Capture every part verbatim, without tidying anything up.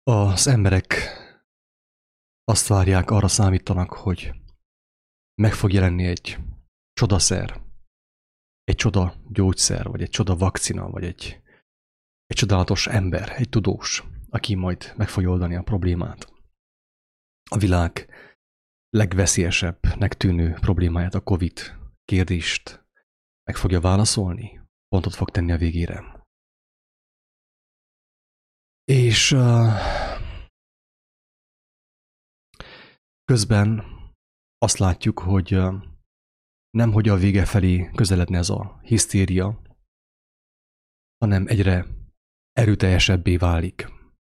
Az emberek azt várják, arra számítanak, hogy meg fog jelenni egy csodaszer, egy csoda gyógyszer, vagy egy csoda vakcina, vagy egy, egy csodálatos ember, egy tudós, aki majd meg fogja oldani a problémát. A világ legveszélyesebbnek tűnő problémáját, a Covid kérdést meg fogja válaszolni, pontot fog tenni a végére. És uh, közben azt látjuk, hogy uh, nem hogy a vége felé közeledne ez a hisztéria, hanem egyre erőteljesebbé válik.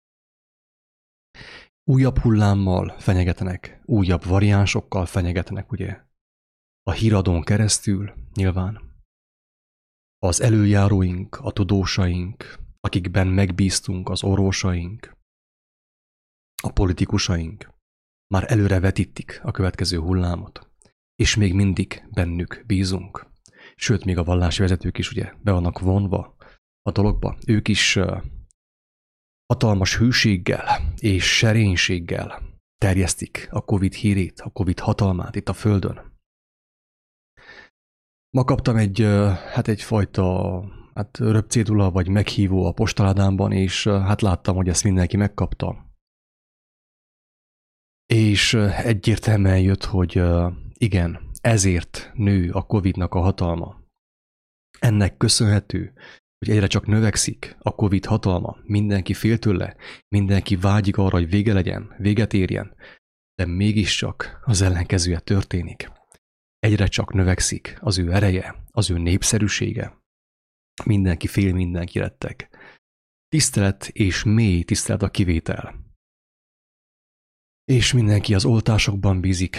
Újabb hullámmal fenyegetenek, újabb variánsokkal fenyegetenek, ugye, a híradón keresztül nyilván. Az előjáróink, a tudósaink, akikben megbíztunk, az orvosaink, a politikusaink már előre vetítik a következő hullámot, és még mindig bennük bízunk. Sőt, még a vallási vezetők is ugye be vannak vonva a dologba. Ők is hatalmas hűséggel és serénységgel terjesztik a Covid hírét, a Covid hatalmát itt a Földön. Ma kaptam egy, hát egyfajta hát röpcédula vagy meghívó a postaládámban, és hát láttam, hogy ezt mindenki megkapta. És egyértelműen jött, hogy igen, ezért nő a Covidnak a hatalma. Ennek köszönhető, hogy egyre csak növekszik a Covid hatalma, mindenki fél tőle, mindenki vágyik arra, hogy vége legyen, véget érjen, de mégiscsak az ellenkezője történik. Egyre csak növekszik az ő ereje, az ő népszerűsége. Mindenki fél, mindenki rettek. Tisztelet és mély tisztelet a kivétel. És mindenki az oltásokban bízik.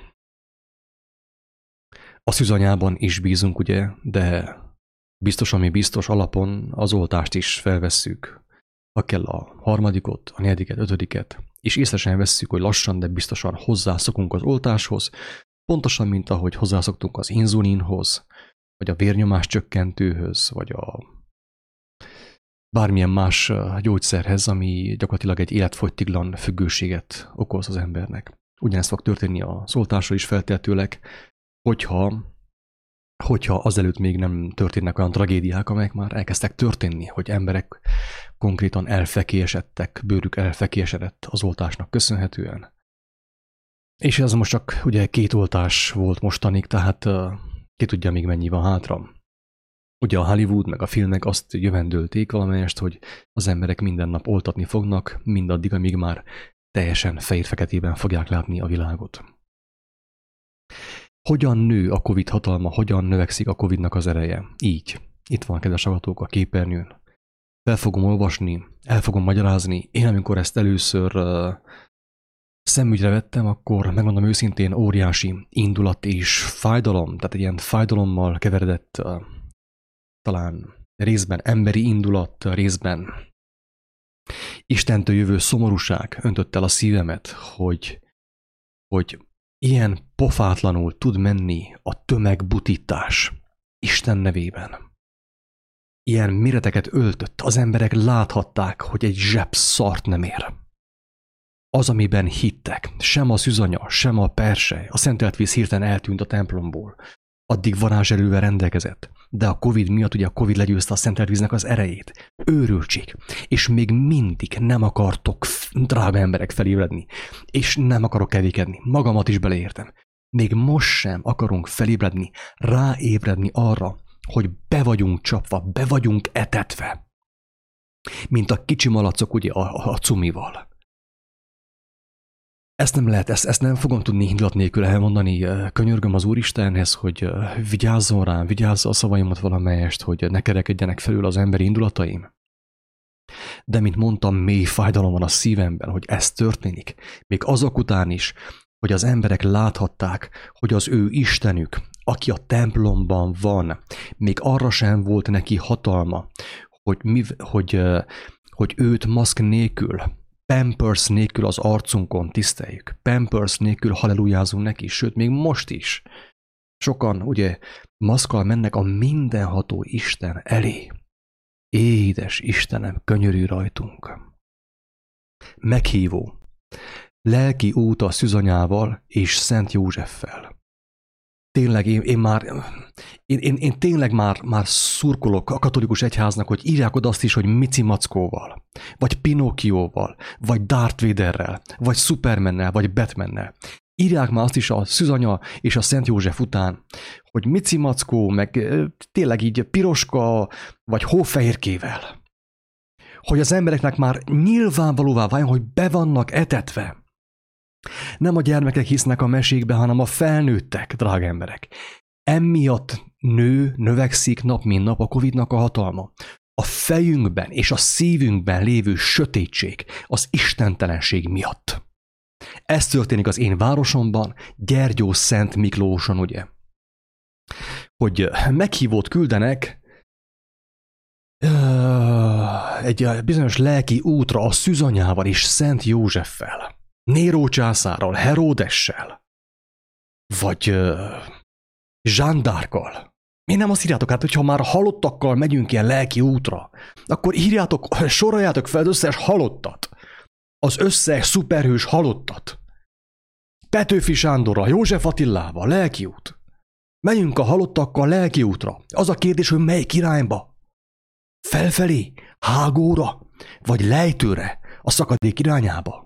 A szűzanyában is bízunk, ugye, de biztos, ami biztos alapon az oltást is felvesszük. Ha kell a harmadikot, a negyediket, ötödiket, és észre sem vesszük, hogy lassan, de biztosan hozzászokunk az oltáshoz, pontosan, mint ahogy hozzászoktunk az inzulinhoz, vagy a vérnyomás csökkentőhöz, vagy a bármilyen más gyógyszerhez, ami gyakorlatilag egy életfogytiglan függőséget okoz az embernek. Ugyanezt fog történni az oltással is feltétlenül, hogyha, hogyha azelőtt még nem történnek olyan tragédiák, amelyek már elkezdtek történni, hogy emberek konkrétan elfekélyesedtek, bőrük elfekélyesedett az oltásnak köszönhetően. És ez most csak ugye két oltás volt mostanig, tehát uh, ki tudja még mennyi van hátra. Ugye a Hollywood meg a filmek azt jövendölték valamelyest, hogy az emberek minden nap oltatni fognak, mindaddig, amíg már teljesen fehér-feketében fogják látni a világot. Hogyan nő a Covid hatalma, hogyan növekszik a Covidnak az ereje? Így. Itt van, kedves hallgatók, a képernyőn. Fel fogom olvasni, el fogom magyarázni. Én amikor ezt először uh, szemügyre vettem, akkor megmondom őszintén óriási indulat és fájdalom, tehát egy ilyen fájdalommal keveredett uh, talán részben emberi indulat, részben Istentől jövő szomorúság öntött el a szívemet, hogy, hogy ilyen pofátlanul tud menni a tömegbutítás Isten nevében. Ilyen méreteket öltött, az emberek láthatták, hogy egy zseb szart nem ér. Az, amiben hittek, sem a szűzanya, sem a persely, a szentelt víz hirtelen eltűnt a templomból. Addig varázserővel rendelkezett, de a Covid miatt ugye a Covid legyőzte a szentelt víznek az erejét. Őrültség. És még mindig nem akartok, drága emberek, felébredni. És nem akarok kevékedni. Magamat is beleértem. Még most sem akarunk felébredni, ráébredni arra, hogy be vagyunk csapva, be vagyunk etetve. Mint a kicsi malacok ugye a, a cumival. Ezt nem lehet, ezt, ezt nem fogom tudni indulat nélkül elmondani. Könyörgöm az Úristenhez, hogy vigyázzon rám, vigyázza a szavaimat valamelyest, hogy ne kerekedjenek felül az emberi indulataim. De, mint mondtam, mély fájdalom van a szívemben, hogy ez történik. Még azok után is, hogy az emberek láthatták, hogy az ő Istenük, aki a templomban van, még arra sem volt neki hatalma, hogy, mi, hogy, hogy őt maszk nélkül, Pampers nélkül az arcunkon tiszteljük. Pampers nélkül hallelujázunk neki, sőt, még most is. Sokan ugye maszkkal mennek a mindenható Isten elé. Édes Istenem, könyörülj rajtunk. meghívó, lelki út a szűzanyával és Szent Józseffel. Tényleg én, én már, én, én, én tényleg már, már szurkolok a katolikus egyháznak, hogy írják oda azt is, hogy Mici Mackóval, vagy Pinokkióval, vagy Darth Vaderrel, vagy Supermannel, vagy Batmannel. Írják már azt is a szűzanya és a Szent József után, hogy Mici Mackó, meg tényleg így piroska, vagy hófehérkével. Hogy az embereknek már nyilvánvalóvá váljon, hogy be vannak etetve. Nem a gyermekek hisznek a mesékbe, hanem a felnőttek, drága emberek. Emiatt nő, növekszik nap mint nap a Covidnak a hatalma. A fejünkben és a szívünkben lévő sötétség az istentelenség miatt. Ez történik az én városomban, Gyergyó Szent Miklóson, ugye? Hogy meghívót küldenek egy bizonyos lelki útra a szűzanyával és Szent Józseffel. Néró császárral, Heródessel, vagy uh, Zsándárkkal. Miért nem azt írjátok át, hogyha már halottakkal megyünk ilyen lelki útra, akkor írjátok, soroljátok fel az összes halottat, az összes szuperhős halottat. Petőfi Sándorral, József Attilával, lelki út. Megyünk a halottakkal lelki útra. Az a kérdés, hogy melyik irányba? Felfelé, hágóra, vagy lejtőre, a szakadék irányába?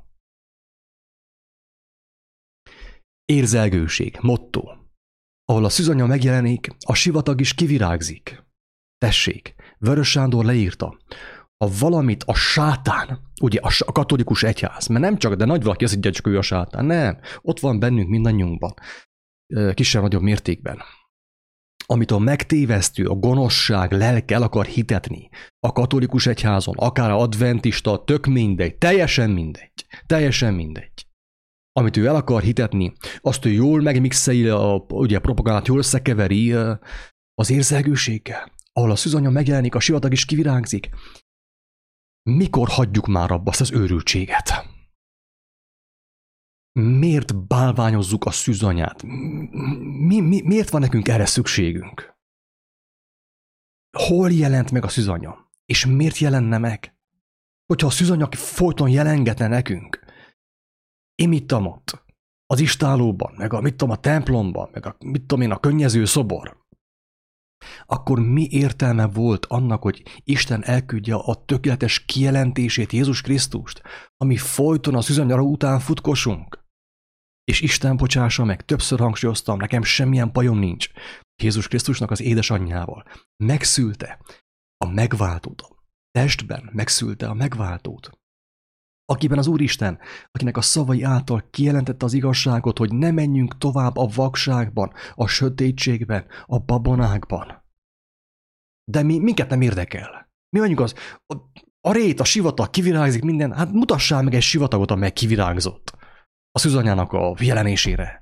Érzelgőség, motto. Ahol a szűzanya megjelenik, a sivatag is kivirágzik. Tessék, Vörös Sándor leírta, ha valamit a sátán, ugye a katolikus egyház, mert nem csak, de nagy valaki azt higgye, csak ő a sátán, nem, ott van bennünk mindannyiunkban, kisebb-nagyobb mértékben. Amit a megtévesztő, a gonoszság lelke el akar hitetni, a katolikus egyházon, akár a adventista, tök mindegy, teljesen mindegy, teljesen mindegy. Amit ő el akar hitetni, azt ő jól megmixeli, a, ugye a propagandát jól összekeveri az érzelgőséggel, ahol a szűzanya megjelenik, a sivatag is kivirágzik. Mikor hagyjuk már abba azt az őrültséget? Miért bálványozzuk a szűzanyát? Mi, mi, miért van nekünk erre szükségünk? Hol jelent meg a szűzanya? És miért jelenne meg? Hogyha a szűzanya folyton jelengetne nekünk, én mit tudom ott, az istálóban, meg a, mit tudom, a templomban, meg a, mit tudom én, a könnyező szobor, akkor mi értelme volt annak, hogy Isten elküldje a tökéletes kijelentését, Jézus Krisztust, ami folyton a szűzanyara után futkosunk? És Isten bocsássa meg, többször hangsúlyoztam, nekem semmilyen bajom nincs. Jézus Krisztusnak az édesanyjával megszülte a megváltót, testben megszülte a megváltót, akiben az Úristen, akinek a szavai által kijelentette az igazságot, hogy ne menjünk tovább a vakságban, a sötétségben, a babonákban. De mi, minket nem érdekel. Mi mondjuk az, a, a rét, a sivatag kivirágzik minden, hát mutassál meg egy sivatagot, amely kivirágzott a szűzanyának a jelenésére.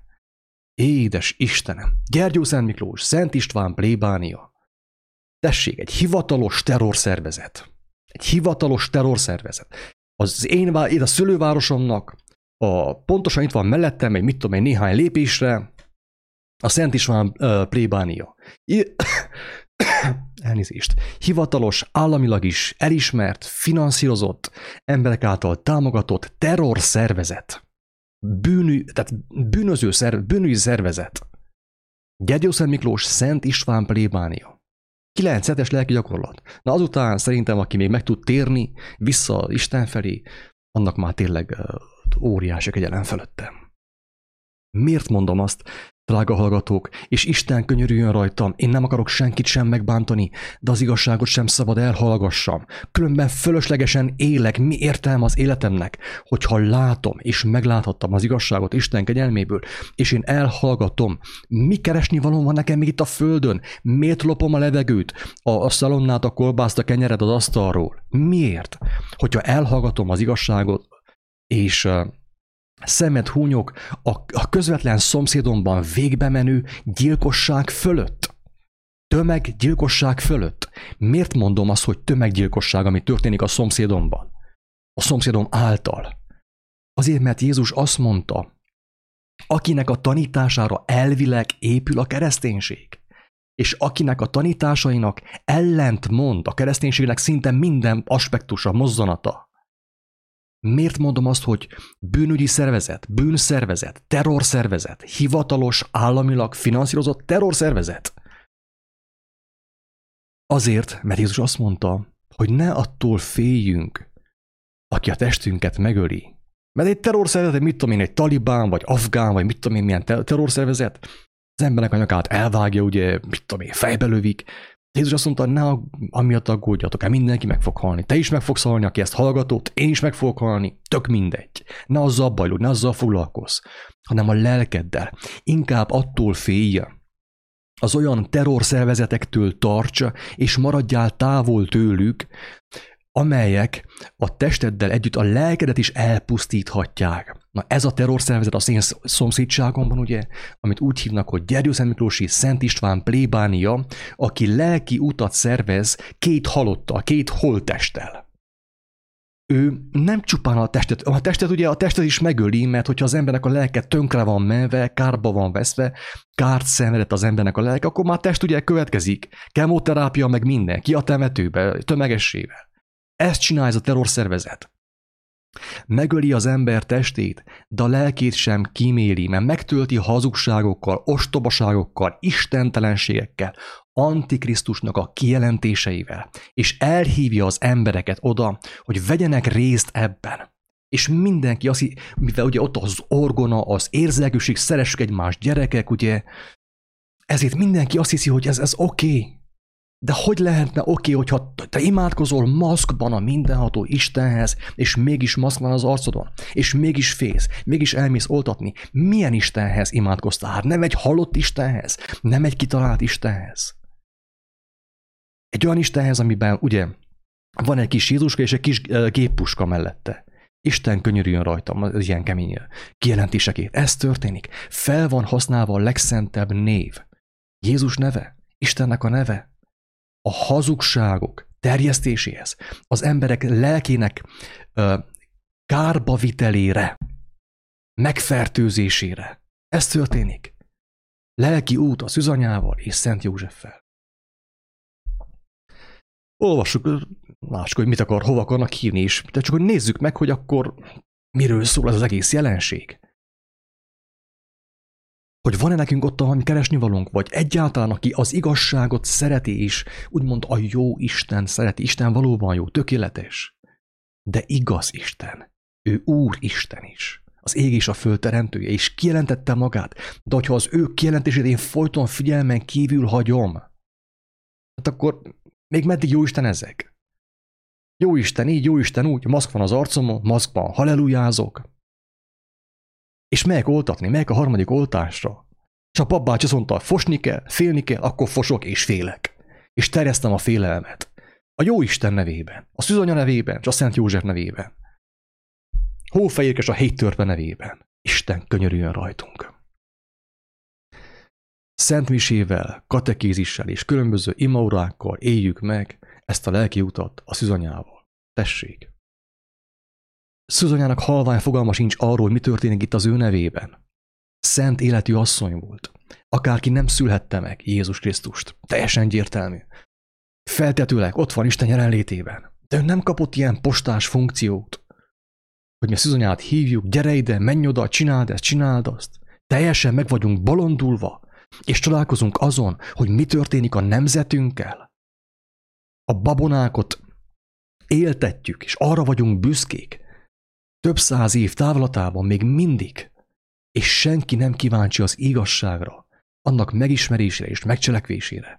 Édes Istenem, Gyergyó Szent Miklós, Szent István plébánia. Tessék, egy hivatalos terrorszervezet. Egy hivatalos terrorszervezet. Az én, én a szülővárosomnak, a, pontosan itt van mellettem, egy mit tudom, egy néhány lépésre, a Szent István uh, plébánia. I- Elnézést. Hivatalos, államilag is elismert, finanszírozott, emberek által támogatott terrorszervezet. Bűnű, tehát bűnöző szerv, bűnügyi szervezet. Gyergyó Szent Miklós, Szent István plébánia. kilenc hetes lelki gyakorlat. Na azután szerintem, aki még meg tud térni vissza Isten felé, annak már tényleg óriási kegyelem fölöttem. Miért mondom azt, drága hallgatók, és Isten könyörüljön rajtam, én nem akarok senkit sem megbántani, de az igazságot sem szabad elhallgassam. Különben fölöslegesen élek, mi értelme az életemnek, hogyha látom és megláthattam az igazságot Isten kegyelméből, és én elhallgatom, mi keresni való van nekem még itt a földön, miért lopom a levegőt, a, a szalonnát, a kolbászt, a kenyered az asztalról. Miért? Hogyha elhallgatom az igazságot, és szemet húnyok a, a közvetlen szomszédomban végbe menő gyilkosság fölött. Tömeggyilkosság fölött. Miért mondom azt, hogy tömeggyilkosság, ami történik a szomszédomban? A szomszédom által. Azért, mert Jézus azt mondta, akinek a tanítására elvileg épül a kereszténység, és akinek a tanításainak ellent mond a kereszténységnek szinte minden aspektusa, mozzanata, Miért mondom azt, hogy bűnügyi szervezet, bűnszervezet, terrorszervezet, hivatalos, államilag finanszírozott terrorszervezet? Azért, mert Jézus azt mondta, hogy ne attól féljünk, aki a testünket megöli. Mert egy terrorszervezet, mit tudom én, egy talibán, vagy afgán, vagy mit tudom én, milyen terrorszervezet, az embernek a nyakát elvágja, ugye, mit tudom én, fejbe lövik. Jézus azt mondta, ne amiatt aggódjatok el, mindenki meg fog halni. Te is meg fogsz halni, aki ezt hallgatott, én is meg fogok halni, tök mindegy. Ne azzal bajlódj, ne azzal foglalkozz, hanem a lelkeddel. Inkább attól félj, az olyan terrorszervezetektől tarts, és maradjál távol tőlük, amelyek a testeddel együtt a lelkedet is elpusztíthatják. Na ez a terrorszervezet az én szomszédságomban, ugye, amit úgy hívnak, hogy Gyergyószentmiklósi Szent István plébánia, aki lelki utat szervez két halottal, két holttesttel. Ő nem csupán a testet, a testet ugye a testet is megöli, mert hogyha az embernek a lelke tönkre van menve, kárba van veszve, kárt szenvedett az embernek a lelke, akkor már a test ugye következik. Kemoterápia meg minden, ki a temetőbe, tömegessével. Ezt csinálja ez a terrorszervezet. Megöli az ember testét, de a lelkét sem kíméli, mert megtölti hazugságokkal, ostobaságokkal, istentelenségekkel, Antikrisztusnak a kijelentéseivel, és elhívja az embereket oda, hogy vegyenek részt ebben. És mindenki azt, mivel ugye ott az orgona, az érzelgőség, szeressük egymást, gyerekek, ugye, ezért mindenki azt hiszi, hogy ez, ez oké. Okay. De hogy lehetne oké, okay, hogyha te imádkozol maszkban a mindenható Istenhez, és mégis maszk van az arcodon, és mégis félsz, mégis elmész oltatni. Milyen Istenhez imádkoztál? Hát nem egy halott Istenhez, nem egy kitalált Istenhez. Egy olyan Istenhez, amiben ugye van egy kis Jézuska és egy kis géppuska mellette. Isten könyörüljön rajtam, az ilyen kemény kijelentésekét. Ez történik. Fel van használva a legszentebb név. Jézus neve, Istennek a neve. A hazugságok terjesztéséhez, az emberek lelkének ö, kárba vitelére, megfertőzésére. Ez történik. Lelki út a Szűzanyával és Szent Józseffel. Olvassuk, lássuk, hogy mit akar, hova akarnak hívni is, de csak hogy nézzük meg, hogy akkor miről szól ez az egész jelenség. Hogy van-e nekünk ott valami keresnivalónk, vagy egyáltalán, aki az igazságot szereti is, úgymond a jó Isten szereti. Isten valóban jó, tökéletes, de igaz Isten. Ő Úr Isten is. Az ég és a föld teremtője, és kijelentette magát. De hogyha az ő kijelentését én folyton figyelmen kívül hagyom, hát akkor még meddig jó Isten ezek? Jó Isten így, jó Isten úgy, maszk van az arcomon, maszkban hallelujázok. És melyek oltatni, melyek a harmadik oltásra? És a papbácsi azt mondta, fosni kell, félni kell, akkor fosok és félek. És terjesztem a félelmet. A jó Isten nevében, a Szűzanya nevében, és a Szent József nevében. Hófehérkes a héttörpe nevében. Isten könyörüljön rajtunk. Szent misével, katekézissel és különböző imaórákkal éljük meg ezt a lelki utat a Szűzanyával. Tessék! Szűzanyának halvány fogalma sincs arról, hogy mi történik itt az ő nevében. Szent életű asszony volt. Akárki nem szülhette meg Jézus Krisztust. Teljesen egyértelmű. Feltetőleg ott van Isten jelenlétében. De ő nem kapott ilyen postás funkciót, hogy mi a Szűzanyát hívjuk, gyere ide, menj oda, csináld ezt, csináld azt. Teljesen meg vagyunk bolondulva, és csodálkozunk azon, hogy mi történik a nemzetünkkel. A babonákot éltetjük, és arra vagyunk büszkék, több száz év távlatában még mindig, és senki nem kíváncsi az igazságra, annak megismerésére és megcselekvésére.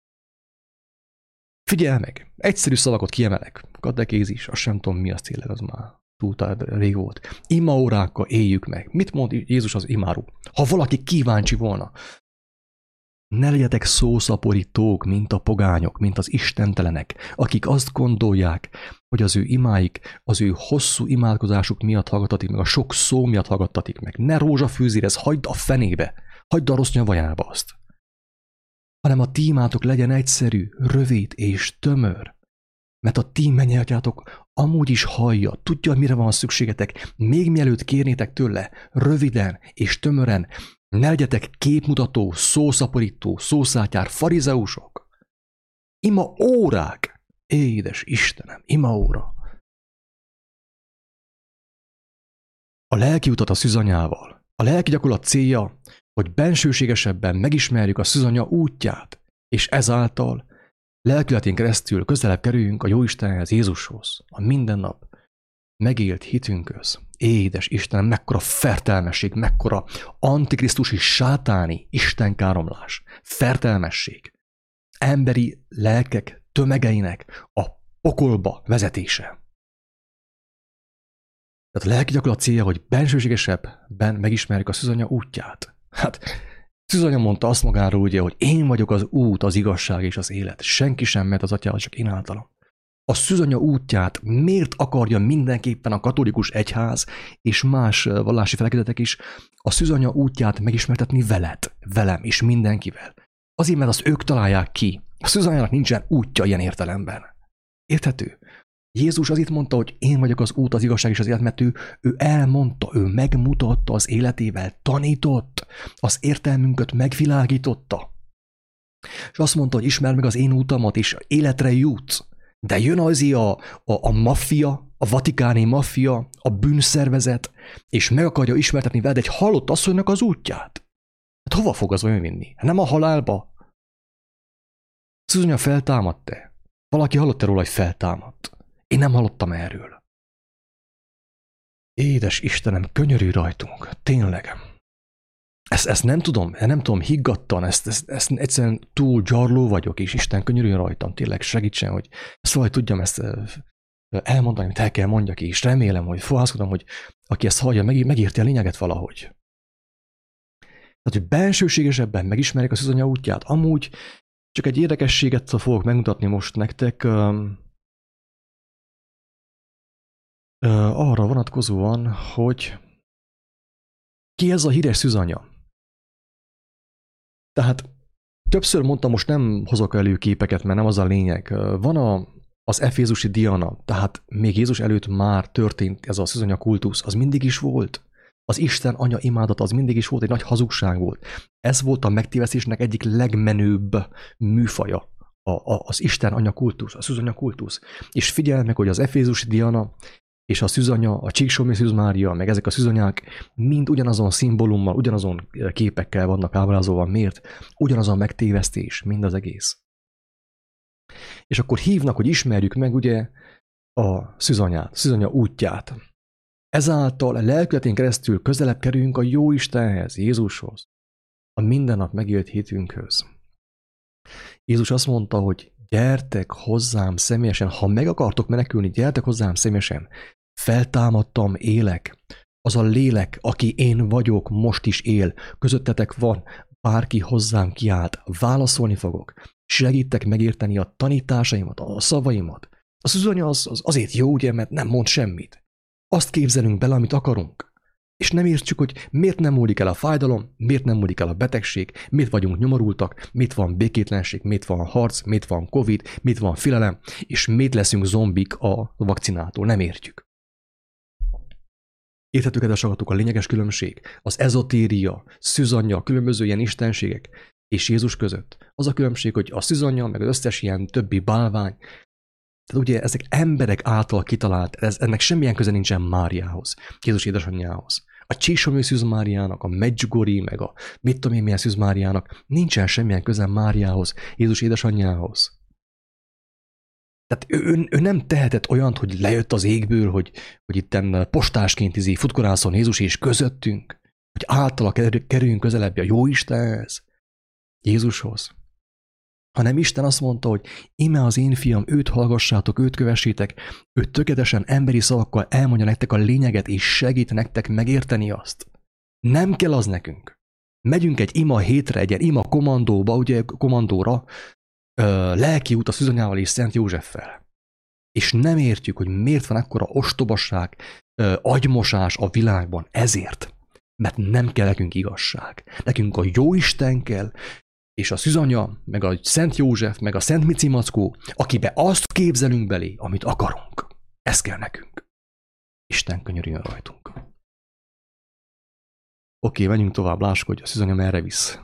Figyelj meg, egyszerű szavakat kiemelek. Katekézis, azt sem tudom mi az tényleg, az már túl rég volt. Imaórákkal éljük meg. Mit mond Jézus az imáról? Ha valaki kíváncsi volna, ne legyetek szószaporítók, mint a pogányok, mint az istentelenek, akik azt gondolják, hogy az ő imáik, az ő hosszú imádkozásuk miatt hallgattatik meg, a sok szó miatt hallgattatik meg. Ne rózsafűzérez, hagyd a fenébe, hagyd a rossz nyavajába azt. Hanem a ti imátok legyen egyszerű, rövid és tömör. Mert a ti mennyeltjátok amúgy is hallja, tudja, mire van szükségetek, még mielőtt kérnétek tőle, röviden és tömören. Ne legyetek képmutató, szószaporító, szószátyár, farizeusok. Ima órák! Édes Istenem, ima óra! a lelki utat a szűzanyával. A lelki gyakorlat célja, hogy bensőségesebben megismerjük a szűzanya útját, és ezáltal lelkületén keresztül közelebb kerüljünk a Jóistenhez, Jézushoz, a mindennap megélt hitünkhöz. Édes Istenem, mekkora fertelmesség, mekkora antikrisztusi sátáni istenkáromlás, fertelmesség, emberi lelkek tömegeinek a pokolba vezetése. Tehát a lelki gyakorlat célja, hogy bensőségesebben megismerjük a szűzanya útját. Hát, szűzanya mondta azt magáról ugye, hogy én vagyok az út, az igazság és az élet. Senki sem mehet az atyához, csak én általam. A szűzanya útját miért akarja mindenképpen a katolikus egyház és más vallási felekezetek is a szűzanya útját megismertetni veled, velem és mindenkivel? Azért, mert azt ők találják ki. A szűzanyának nincsen útja ilyen értelemben. Érthető? Jézus azért mondta, hogy én vagyok az út, az igazság és az élet, mert ő, ő elmondta, ő megmutatta az életével, tanított, az értelmünket megvilágította. És azt mondta, hogy ismerd meg az én útamat, és életre jutsz. De jön azért a, a, a maffia, a vatikáni maffia, a bűnszervezet, és meg akarja ismertetni veled egy halott asszonynak az útját. Hát hova fog az olyan vinni? Nem a halálba? Szűzanya feltámadt-e? Valaki hallott-e róla, hogy feltámadt? Én nem hallottam erről. Édes Istenem, könyörülj rajtunk, tényleg. Ezt, ezt nem tudom, nem tudom higgadtan, ezt, ezt, ezt egyszerűen túl gyarló vagyok, és Isten könyörüljön rajtam, tényleg segítsen, hogy ezt valahogy tudjam ezt elmondani, amit el kell mondjak, és remélem, hogy fohászkodom, hogy aki ezt hallja, meg, megérti a lényeget valahogy. Tehát, hogy bensőségesebben megismerjük a szűzanya útját. Amúgy csak egy érdekességet fogok megmutatni most nektek, arra vonatkozóan, hogy ki ez a híres szűzanya. Tehát többször mondtam, most nem hozok elő képeket, mert nem az a lényeg. Van a, az efézusi Diana, tehát még Jézus előtt már történt ez a szűzanya kultusz, az mindig is volt. Az Isten anya imádata az mindig is volt, egy nagy hazugság volt. Ez volt a megtévesztésnek egyik legmenőbb műfaja, a, a, az Isten anya kultusz, a szűzanya kultusz. És figyeld meg, hogy az efézusi Diana és a szűzanya, a Csíksomé Szűz Mária, meg ezek a szűzanyák mind ugyanazon szimbólummal, ugyanazon képekkel vannak ábrázolva. Miért? Ugyanaz a megtévesztés, mind az egész. És akkor hívnak, hogy ismerjük meg ugye a szűzanyát, a szűzanya útját. Ezáltal lelkületén keresztül közelebb kerülünk a Jóistenhez, Jézushoz, a mindennap megélt hitünkhöz. Jézus azt mondta, hogy gyertek hozzám személyesen, ha meg akartok menekülni, gyertek hozzám személyesen. Feltámadtam, élek. Az a lélek, aki én vagyok, most is él. Közöttetek van, bárki hozzám kiált. Válaszolni fogok. Segítek megérteni a tanításaimat, a szavaimat. A szűzanya az, az azért jó, ugye, mert nem mond semmit. Azt képzelünk bele, amit akarunk. És nem értsük, hogy miért nem múlik el a fájdalom, miért nem múlik el a betegség, miért vagyunk nyomorultak, miért van békétlenség, miért van harc, miért van Covid, miért van félelem, és miért leszünk zombik a vakcinától. Nem értjük. Érthető, kedves hallgatók, a lényeges különbség, az ezotéria, szűzanya, különböző ilyen istenségek és Jézus között. Az a különbség, hogy a szűzanya, meg az összes ilyen többi bálvány, tehát ugye ezek emberek által kitalált, ez, ennek semmilyen köze nincsen Máriához, Jézus édesanyjához. A Csíksomé Szűz Máriának, a Medjugorji, meg a mit tudom én milyen Szűz Máriának nincsen semmilyen köze Máriához, Jézus édesanyjához. Tehát ő, ő, ő nem tehetett olyant, hogy lejött az égből, hogy, hogy itten postásként izé futkorászon Jézus és közöttünk, hogy általa kerüljünk közelebb a Jóistenhez, Jézushoz. Hanem Isten azt mondta, hogy íme az én fiam, őt hallgassátok, őt kövessétek, ő tökéletesen emberi szavakkal elmondja nektek a lényeget, és segít nektek megérteni azt. Nem kell az nekünk. Megyünk egy ima hétre, egy ima kommandóba, ugye kommandóra, lelki út a szűzanyával és Szent Józseffel. És nem értjük, hogy miért van ekkora ostobasság, agymosás a világban. Ezért. Mert nem kell nekünk igazság. Nekünk a Jóisten kell, és a szűzanya, meg a Szent József, meg a Szent Mici Mackó, akibe azt képzelünk belé, amit akarunk. Ez kell nekünk. Isten könyörüljön rajtunk. Oké, menjünk tovább, lássuk, hogy a szűzanya merre visz.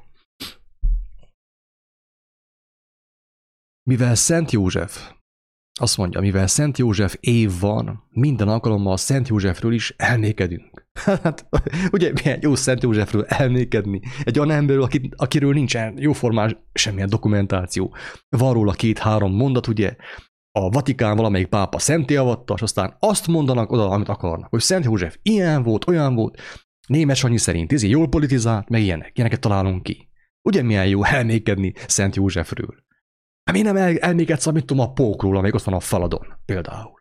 Mivel Szent József Azt mondja, mivel Szent József év van, minden alkalommal Szent Józsefről is elmékedünk. Hát, ugye milyen jó Szent Józsefről elmékedni? Egy olyan emberről, akit, akiről nincsen jóformán semmilyen dokumentáció. Van róla két-három mondat, ugye? A Vatikán valamelyik pápa szenté avatta, és aztán azt mondanak oda, amit akarnak, hogy Szent József ilyen volt, olyan volt, Németh Sanyi szerint ez jól politizált, meg ilyenek, ilyeneket találunk ki. Ugye milyen jó elmékedni Szent Józsefről? Hát mi nem el, elmékedsz, amit tudom, a pókról, amelyik ott van a faladon, például.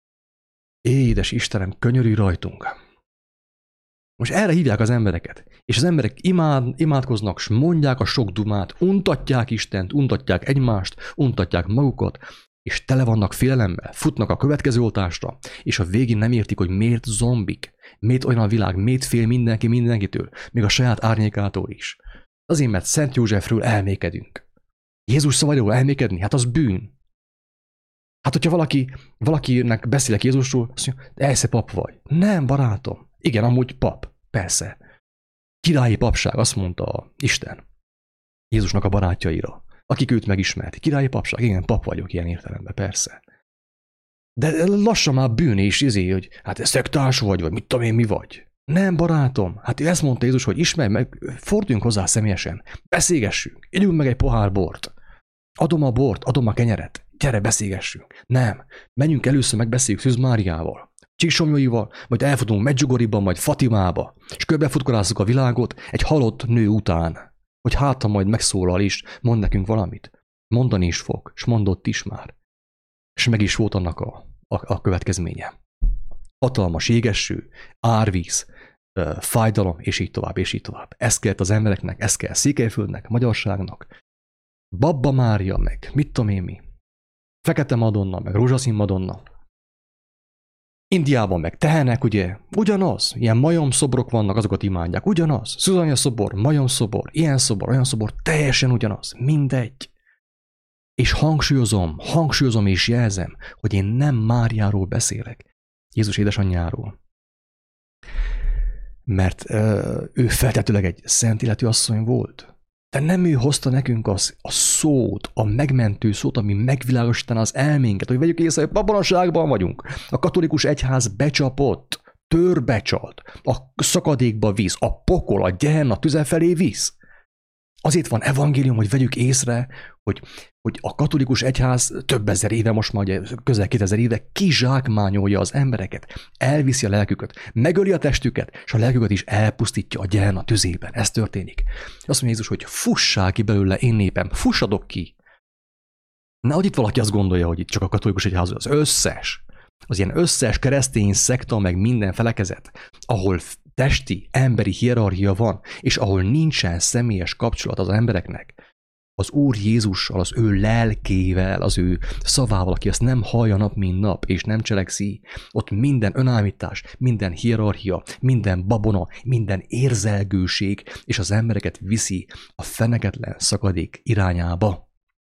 Édes Istenem, könyörülj rajtunk. Most erre hívják az embereket. És az emberek imád, imádkoznak, s mondják a sok dumát, untatják Istent, untatják egymást, untatják magukat, és tele vannak félelemmel, futnak a következő oltásra, és a végén nem értik, hogy miért zombik, miért olyan a világ, miért fél mindenki mindenkitől, még a saját árnyékától is. Azért, mert Szent Józsefről elmékedünk. Jézus szavairól elmékedni? Hát az bűn. Hát, hogyha valaki, valakinek beszélek Jézusról, azt mondja, elsze pap vagy. Nem, barátom. Igen, amúgy pap. Persze. Királyi papság, azt mondta Isten Jézusnak a barátjaira, akik őt megismerti. Királyi papság, igen, pap vagyok ilyen értelemben, persze. De lassan már bűn és izé, hogy hát szektárs vagy, vagy mit tudom én, mi vagy. Nem, barátom, hát ezt mondta Jézus, hogy ismerj meg, forduljunk hozzá személyesen, beszélgessünk, ígyunk meg egy pohár bort. Adom a bort, adom a kenyeret, gyere, beszélgessünk. Nem, menjünk először megbeszéljük Szűz Máriával, Csíksomjóival, majd elfutunk Medjugorjban, majd Fatimába, és körbefutkorázzuk a világot egy halott nő után, hogy hátra majd megszólal is, mond nekünk valamit. Mondani is fog, és mondott is már. És meg is volt annak a, a, a következménye. Hatalmas jégeső, árvíz, fájdalom, és így tovább, és így tovább. Ez kellett az embereknek, ez kell Székelyföldnek, magyarságnak. Babba Mária, meg mit tudom én mi. Fekete Madonna, meg rózsaszín Madonna. Indiában meg tehenek, ugye? Ugyanaz. Ilyen majomszobrok vannak, azokat imádják. Ugyanaz. Szuzanya szobor, majomszobor, ilyen szobor, olyan szobor, teljesen ugyanaz. Mindegy. És hangsúlyozom, hangsúlyozom és jelzem, hogy én nem Máriáról beszélek. Jézus édesanyjáról. Mert ö, ő feltetőleg egy szent életű asszony volt. De nem ő hozta nekünk az, a szót, a megmentő szót, ami megvilágosítaná az elménket, hogy vegyük észre, hogy babonaságban vagyunk. A katolikus egyház becsapott, törbecsalt, a szakadékba visz, a pokol, a gyerna tüze felé visz. Azért van evangélium, hogy vegyük észre, hogy, hogy a katolikus egyház több ezer éve, most már közel kétezer éve kizsákmányolja az embereket, elviszi a lelküket, megöli a testüket, és a lelküket is elpusztítja a gyerna tüzében. Ez történik. Azt mondja Jézus, hogy fussál ki belőle, én népem, fussadok ki. Nehogy itt valaki azt gondolja, hogy itt csak a katolikus egyház, az összes, az ilyen összes keresztény szekta, meg minden felekezet, ahol testi, emberi hierarchia van, és ahol nincsen személyes kapcsolat az embereknek, az Úr Jézussal, az ő lelkével, az ő szavával, aki azt nem hallja nap, mint nap, és nem cselekszi, ott minden önállítás, minden hierarchia, minden babona, minden érzelgőség, és az embereket viszi a feneketlen szakadék irányába.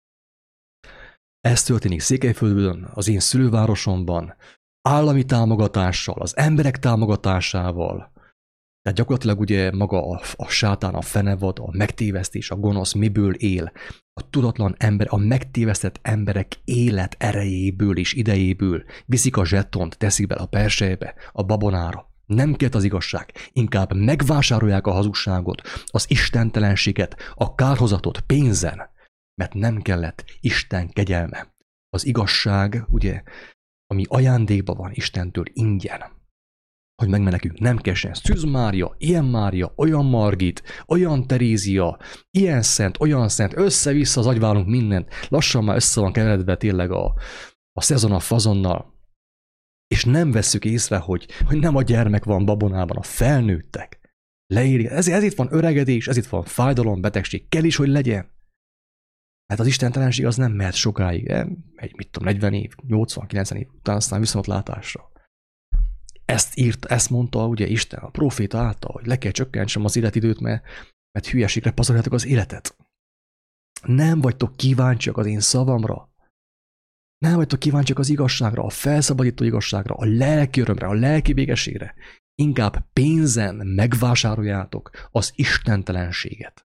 Ez történik Székelyföldön, az én szülővárosomban, állami támogatással, az emberek támogatásával. Tehát gyakorlatilag ugye maga a, a sátán, a fenevad, a megtévesztés, a gonosz miből él? A tudatlan ember, a megtévesztett emberek élet erejéből és idejéből viszik a zsettont, teszik bele a persejbe, a babonára. Nem kelt az igazság, inkább megvásárolják a hazugságot, az istentelenséget, a kárhozatot pénzen, mert nem kellett Isten kegyelme. Az igazság, ugye, ami ajándékban van Istentől ingyen, hogy megmenekünk, nem kessen. Szűz Mária, ilyen Mária, olyan Margit, olyan Terézia, ilyen szent, olyan szent, össze-vissza az agyválunk mindent. Lassan már össze van keveredve tényleg a, a szezon a fazonnal. És nem vesszük észre, hogy, hogy nem a gyermek van babonában, a felnőttek. Leírja. Ez, ez itt van öregedés, ez itt van fájdalom, betegség. Kell is, hogy legyen. Mert az istentelenség az nem mehet sokáig. Egy, mit tudom, negyven év, nyolcvan, kilencven év után aztán viszontlátásra. Ezt írt, ezt mondta ugye Isten, a próféta által, hogy le kell csökkentsem az életidőt, mert, mert hülyeségre pazaroljátok az életet. Nem vagytok kíváncsiak az én szavamra. Nem vagytok kíváncsiak az igazságra, a felszabadító igazságra, a lelki örömre, a lelki békességre. Inkább pénzen megvásároljátok az istentelenséget.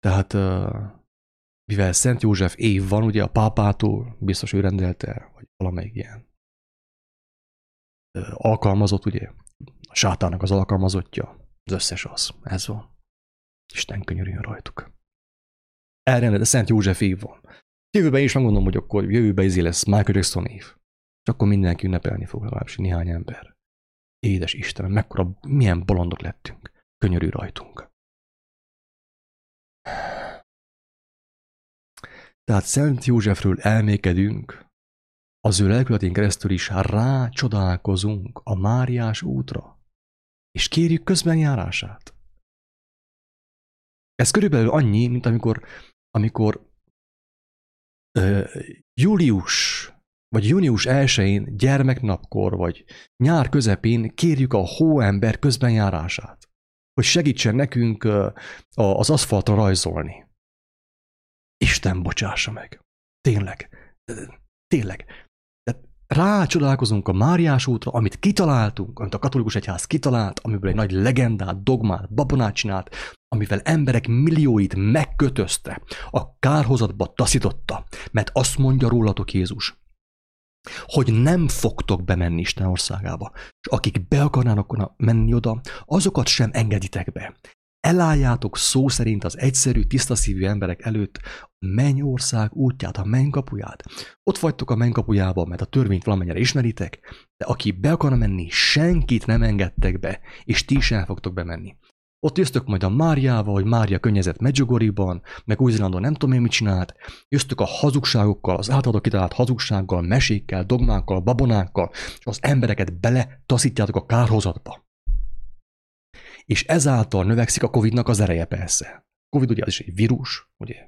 Tehát mivel Szent József év van, ugye a pápától, biztos ő rendelte, vagy valamelyik ilyen alkalmazott, ugye, a sátának az alkalmazottja, az összes az, ez van. Isten könyörüljön rajtuk. Elrendelte, Szent József év van. Jövőben is megmondom, hogy akkor jövőben izé lesz Michael Jackson év. És akkor mindenki ünnepelni fog, legalábbis néhány ember. Édes Istenem, mekkora, milyen bolondok lettünk. Könyörű rajtunk. Tehát Szent Józsefről elmékedünk, az ő lelkületén keresztül is rácsodálkozunk a Máriás útra, és kérjük közbenjárását. Ez körülbelül annyi, mint amikor, amikor uh, július vagy június elsején gyermeknapkor, vagy nyár közepén kérjük a hóember közbenjárását, hogy segítsen nekünk uh, az aszfaltra rajzolni. Isten bocsássa meg. Tényleg. Tényleg. Rácsodálkozunk a Máriás útra, amit kitaláltunk, amit a katolikus egyház kitalált, amiből egy nagy legendát, dogmát, babonát csinált, amivel emberek millióit megkötözte, a kárhozatba taszította, mert azt mondja rólatok Jézus, hogy nem fogtok bemenni Isten országába, és akik be akarnának menni oda, azokat sem engeditek be. Elálljátok szó szerint az egyszerű, tisztaszívű emberek előtt a mennyország útját, a mennkapuját. Ott vagytok a mennkapujában, mert a törvényt valamennyire ismeritek, de aki be akarna menni, senkit nem engedtek be, és ti sem fogtok bemenni. Ott jöztök majd a Máriával, hogy Mária könnyezett Medjugorjban, meg Új-Zélandon nem tudom én mit csinált, jöztök a hazugságokkal, az általatok kitalált hazugsággal, mesékkel, dogmákkal, babonákkal, és az embereket bele taszítjátok a kárhozatba. És ezáltal növekszik a Covidnak az ereje persze. Covid ugye az is egy vírus, ugye?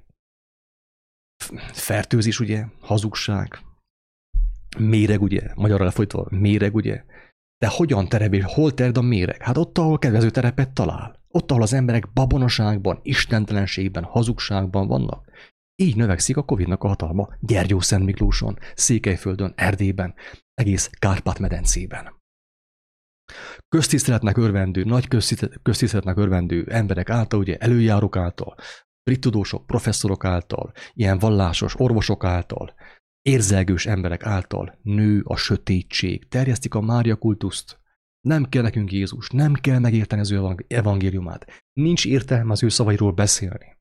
Fertőzés, ugye? Hazugság. Méreg, ugye? Magyarra lefolytva méreg, ugye? De hogyan terep, hol terjed a méreg? Hát ott, ahol kedvező terepet talál. Ott, ahol az emberek babonaságban, istentelenségben, hazugságban vannak. Így növekszik a Covidnak a hatalma Gyergyószentmiklóson, Székelyföldön, Erdélyben, egész Kárpát-medencében. Köztiszteletnek örvendő, nagy köztiszteletnek örvendő emberek által, ugye előjárók által, brit tudósok, professzorok által, ilyen vallásos orvosok által, érzelgős emberek által nő a sötétség, terjesztik a Mária kultuszt. Nem kell nekünk Jézus, nem kell megérteni az ő evangéliumát, nincs értelme az ő szavairól beszélni.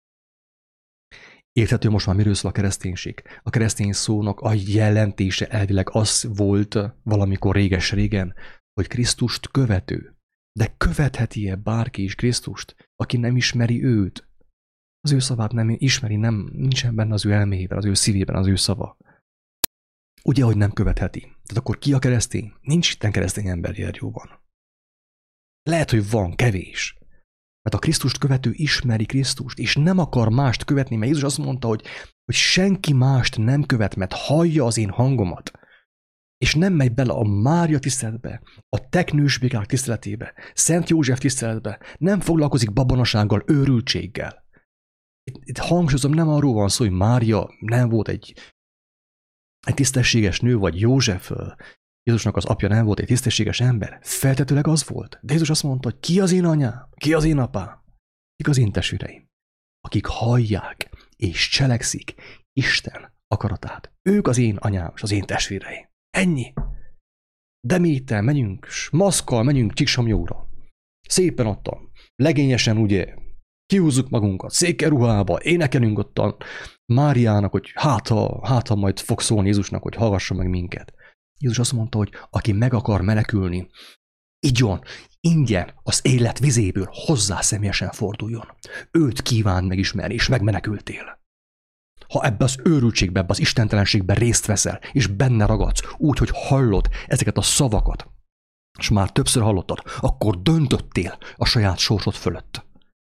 Érthető most már miről szól a kereszténység. A keresztény szónak a jelentése elvileg az volt valamikor réges-régen, hogy Krisztust követő. De követheti-e bárki is Krisztust, aki nem ismeri őt? Az ő szavát nem ismeri, nem, nincsen benne az ő elméjében, az ő szívében az ő szava. Ugye, hogy nem követheti. Tehát akkor ki a keresztény? Nincs itten keresztény ember Gyergyóban. Lehet, hogy van, kevés. Mert a Krisztust követő ismeri Krisztust, és nem akar mást követni, mert Jézus azt mondta, hogy, hogy senki mást nem követ, mert hallja az én hangomat. És nem megy bele a Mária tiszteletbe, a teknősbékák tiszteletébe, Szent József tiszteletbe, nem foglalkozik babonasággal, őrültséggel. Itt, itt hangsúlyozom, nem arról van szó, hogy Mária nem volt egy, egy tisztességes nő, vagy József, Jézusnak az apja nem volt egy tisztességes ember. Feltetőleg az volt. De Jézus azt mondta, hogy ki az én anyám, ki az én apám, kik az én testvéreim, akik hallják és cselekszik Isten akaratát. Ők az én anyám és az én testvéreim. Ennyi. De mi itten megyünk, s maszkkal megyünk Csíksomjóra. Szépen ottan, legényesen ugye, kihúzzuk magunkat, székkeruhába, énekelünk ottan Máriának, hogy hát ha, hát ha majd fog szólni Jézusnak, hogy hallgassa meg minket. Jézus azt mondta, hogy aki meg akar menekülni, igyon, ingyen az élet vizéből hozzá személyesen forduljon. Őt kíván megismerni, és megmenekültél. Ha ebbe az őrültségbe, ebbe az istentelenségbe részt veszel, és benne ragadsz, úgy, hogy hallod ezeket a szavakat, és már többször hallottad, akkor döntöttél a saját sorsod fölött.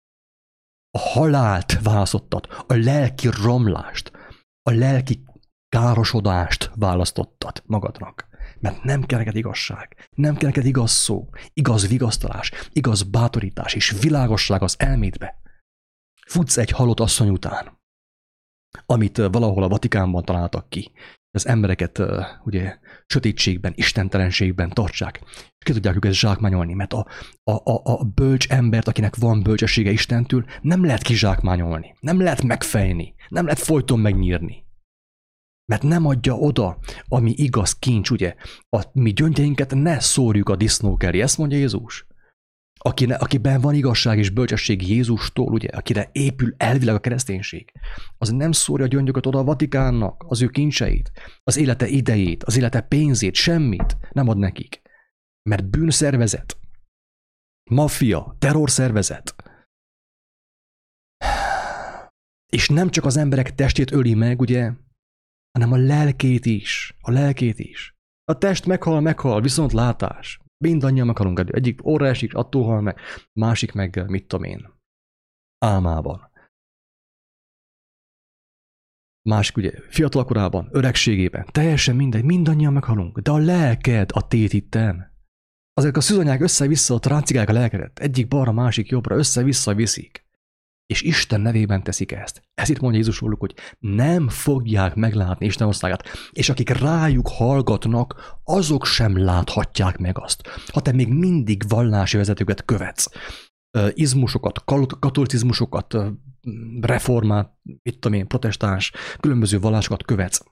A halált választottad, a lelki romlást, a lelki károsodást választottad magadnak. Mert nem kell neked igazság, nem kell neked igaz szó, igaz vigasztalás, igaz bátorítás és világosság az elmédbe. Futsz egy halott asszony után. amit valahol a Vatikánban találtak ki. Az embereket ugye sötétségben, istentelenségben tartsák, és ki tudják őket zsákmányolni, mert a, a, a, a bölcs embert, akinek van bölcsessége Istentől, nem lehet kizsákmányolni, nem lehet megfejni, nem lehet folyton megnyírni. Mert nem adja oda, ami igaz kincs, ugye? A mi gyöngyeinket ne szórjuk a disznók elé, ezt mondja Jézus. Akine, akiben van igazság és bölcsesség Jézustól, ugye, akire épül elvileg a kereszténység, az nem szórja a gyöngyöket oda a Vatikánnak, az ő kincseit, az élete idejét, az élete pénzét, semmit nem ad nekik. Mert bűnszervezet, maffia, terrorszervezet. És nem csak az emberek testét öli meg, ugye, hanem a lelkét is, a lelkét is. A test meghal, meghal, viszont látás. Mindannyian meghalunk. Egyik óra esik, attól hal meg, másik meg, mit tudom én, álmában. Másik ugye fiatalkorában, öregségében, teljesen mindegy, mindannyian meghalunk. De a lelked a tét itten. Azok a szűzanyák össze-vissza ott ráncigálják a lelkedet. Egyik balra, másik jobbra, össze-vissza viszik. És Isten nevében teszik ezt. Ez itt mondja Jézus róluk, hogy nem fogják meglátni Isten országát. És akik rájuk hallgatnak, azok sem láthatják meg azt. Ha te még mindig vallási vezetőket követsz, izmusokat, katolicizmusokat, reformát, mit tudom én, protestáns, különböző vallásokat követsz,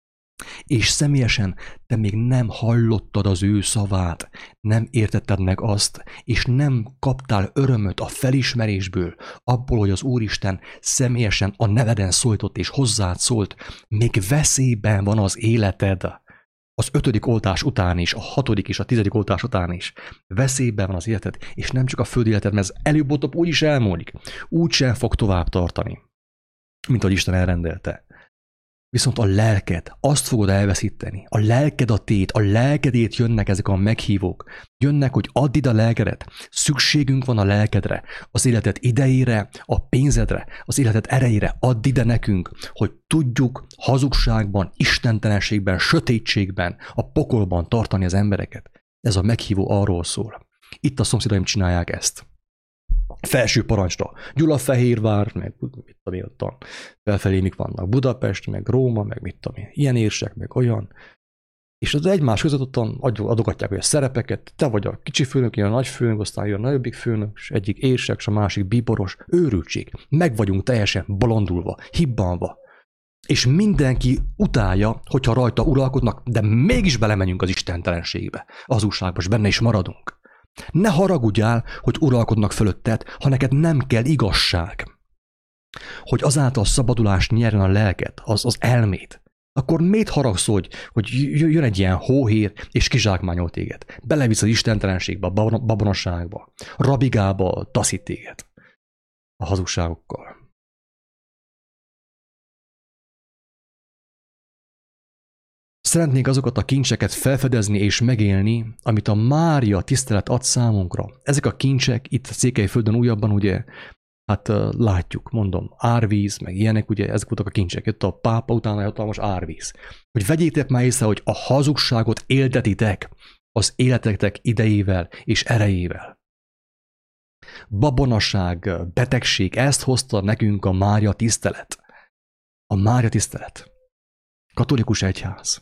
és személyesen te még nem hallottad az ő szavát, nem értetted meg azt, és nem kaptál örömöt a felismerésből, abból, hogy az Úristen személyesen a neveden szóltott és hozzád szólt, még veszélyben van az életed. Az ötödik oltás után is, a hatodik és a tizedik oltás után is. Veszélyben van az életed, és nem csak a földi életed, mert ez előbb-utóbb úgy is elmúlik. Úgy sem fog tovább tartani, mint ahogy Isten elrendelte. Viszont a lelked, azt fogod elveszíteni. A lelked a tét, a lelkedét jönnek ezek a meghívók. Jönnek, hogy add ide a lelkedet. Szükségünk van a lelkedre, az életed idejére, a pénzedre, az életed erejére. Add ide nekünk, hogy tudjuk hazugságban, istentelenségben, sötétségben, a pokolban tartani az embereket. Ez a meghívó arról szól. Itt a szomszédaim csinálják ezt. Felső parancsra. Gyulafehérvár, meg mit tudom én, ott felfelé mik vannak, Budapest, meg Róma, meg mit tudom én, ilyen érsek, meg olyan. És az egymás között ottan adogatják a szerepeket, te vagy a kicsi főnök, jön a nagy főnök, aztán jön a nagyobbik főnök, és egyik érsek, és a másik bíboros, őrültség. Meg vagyunk teljesen bolondulva, hibbanva. És mindenki utálja, hogyha rajta uralkodnak, de mégis belemenjünk az istentelenségbe, az hazugságba, és benne is maradunk. Ne haragudjál, hogy uralkodnak fölötted, ha neked nem kell igazság. Hogy azáltal szabadulást nyerjen a lelked, az, az elmét. Akkor miért haragszol, hogy, hogy jön egy ilyen hóhér, és kizsákmányol téged? Belevisz az istentelenségbe, a babonaságba, rabigába taszít téged a hazugságokkal. Szeretnénk azokat a kincseket felfedezni és megélni, amit a Mária tisztelet ad számunkra. Ezek a kincsek itt a Székelyföldön újabban ugye, hát látjuk, mondom, árvíz, meg ilyenek, ugye ezek voltak a kincsek. Jött a pápa utána hatalmas árvíz. Hogy vegyétek már észre, hogy a hazugságot éltetitek az életetek idejével és erejével. Babonaság, betegség, ezt hozta nekünk a Mária tisztelet. A Mária tisztelet. Katolikus egyház.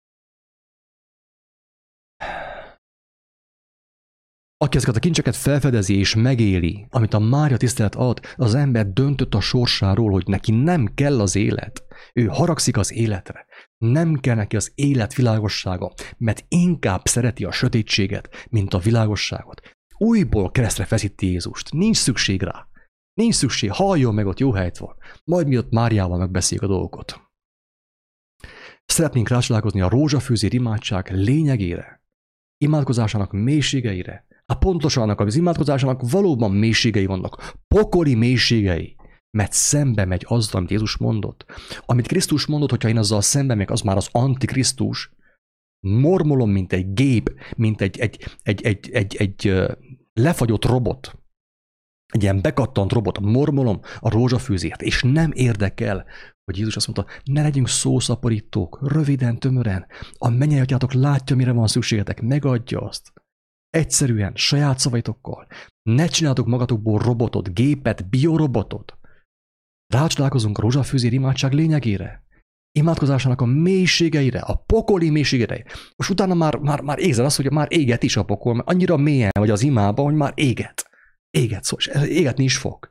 Aki ezeket a kincseket felfedezi és megéli, amit a Mária tisztelet ad, az ember döntött a sorsáról, hogy neki nem kell az élet. Ő haragszik az életre. Nem kell neki az élet világossága, mert inkább szereti a sötétséget, mint a világosságot. Újból keresztre feszíti Jézust. Nincs szükség rá. Nincs szükség. Halljon meg, ott jó helyt van. Majd mi ott Máriával megbeszéljük a dolgokat. Szeretnénk rácsodálkozni a rózsafűzér imádság lényegére, imádkozásának mélységeire. A pontosan annak az imádkozásának valóban mélységei vannak, pokoli mélységei, mert szembe megy azzal, amit Jézus mondott. Amit Krisztus mondott, hogyha én azzal szembe megyek, az már az antikrisztus, mormolom, mint egy gép, mint egy, egy, egy, egy, egy, egy lefagyott robot, egy ilyen bekattant robot, mormolom a rózsafűzért, és nem érdekel, hogy Jézus azt mondta, ne legyünk szószaporítók, röviden, tömören, a mennyei atyátok látja, mire van szükségetek, megadja azt. Egyszerűen, saját szavaitokkal. Ne csináltok magatokból robotot, gépet, biorobotot. Rácsodálkozunk a rózsafűzér imádság lényegére, imádkozásának a mélységeire, a pokoli mélységeire. Most utána már, már, már érzed azt, hogy már éget is a pokol, mert annyira mélyen vagy az imába, hogy már éget. Éget szó, és égetni is fog.